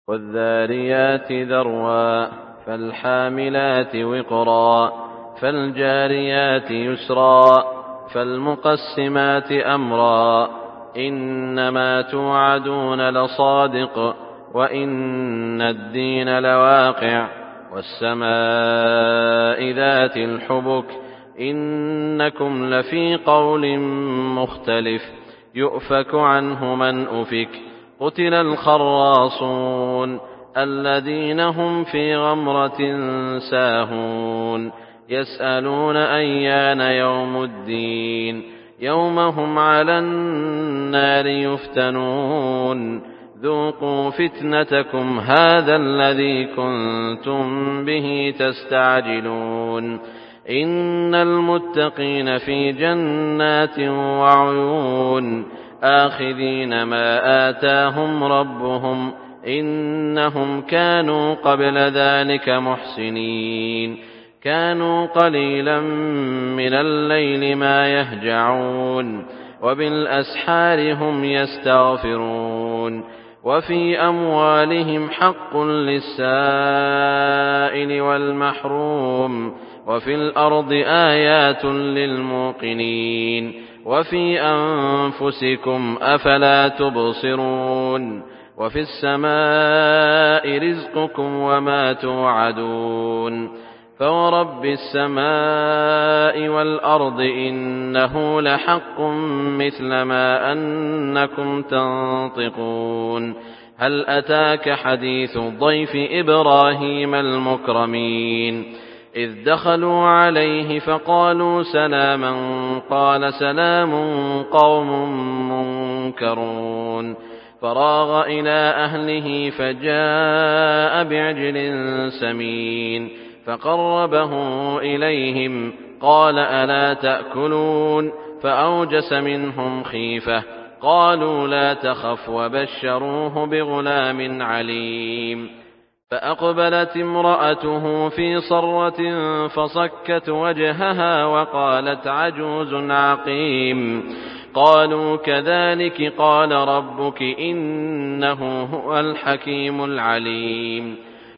والذاريات ذروا فالحاملات وقرا فالجاريات يسرا فالمقسمات أمرا إنما توعدون لصادق وإن الدين لواقع والسماء ذات الحبك إنكم لفي قول مختلف يؤفك عنه من أفك قتل الخراصون الذين هم في غمرة ساهون يسألون أيان يوم الدين يوم هم على النار يفتنون ذوقوا فتنتكم هذا الذي كنتم به تستعجلون إن المتقين في جنات وعيون آخذين ما آتاهم ربهم إنهم كانوا قبل ذلك محسنين كانوا قليلا من الليل ما يهجعون وبالأسحار هم يستغفرون وفي أموالهم حق للسائل والمحروم وفي الأرض آيات للموقنين وفي أنفسكم أفلا تبصرون وفي السماء رزقكم وما توعدون فورب السماء والأرض إنه لحق مثل ما أنكم تنطقون هل أتاك حديث ضيف إبراهيم المكرمين إذ دخلوا عليه فقالوا سلاما قال سلام قوم منكرون فراغ إلى أهله فجاء بعجل سمين فقربه إليهم قال ألا تأكلون فأوجس منهم خيفة قالوا لا تخف وبشروه بغلام عليم فأقبلت امرأته في صرة فصكت وجهها وقالت عجوز عقيم قالوا كذلك قال ربك إنه هو الحكيم العليم